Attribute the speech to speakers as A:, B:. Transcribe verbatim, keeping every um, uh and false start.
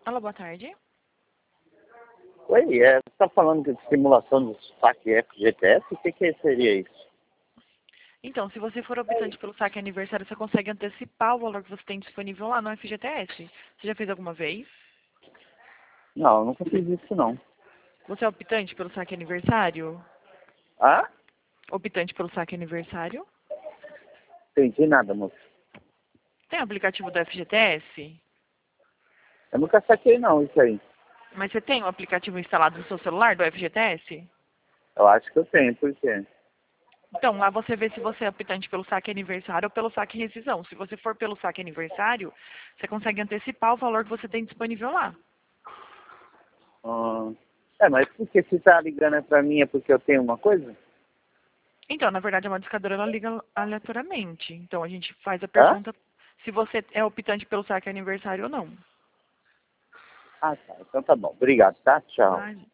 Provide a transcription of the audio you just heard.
A: Alô, boa tarde.
B: Oi, é, você está falando de simulação do saque F G T S? O que, que seria isso?
A: Então, se você for optante pelo saque aniversário, você consegue antecipar o valor que você tem disponível lá no F G T S. Você já fez alguma vez?
B: Não, eu nunca fiz isso não.
A: Você é optante pelo saque aniversário?
B: Ah?
A: Optante pelo saque aniversário?
B: Entendi nada, moço.
A: Tem aplicativo do F G T S?
B: Eu nunca saquei não isso aí.
A: Mas você tem o aplicativo instalado no seu celular do F G T S?
B: Eu acho que eu tenho, por quê?
A: Então, lá você vê se você é optante pelo saque aniversário ou pelo saque rescisão. Se você for pelo saque aniversário, você consegue antecipar o valor que você tem disponível lá.
B: Ah, é, mas por que se tá ligando é pra mim é porque eu tenho uma coisa?
A: Então, na verdade, a modificadora ela liga aleatoriamente. Então, a gente faz a
B: Hã?
A: pergunta se você é optante pelo saque aniversário ou não.
B: Ah, tá. Então tá bom. Obrigado, tá? Tchau.
A: Mas,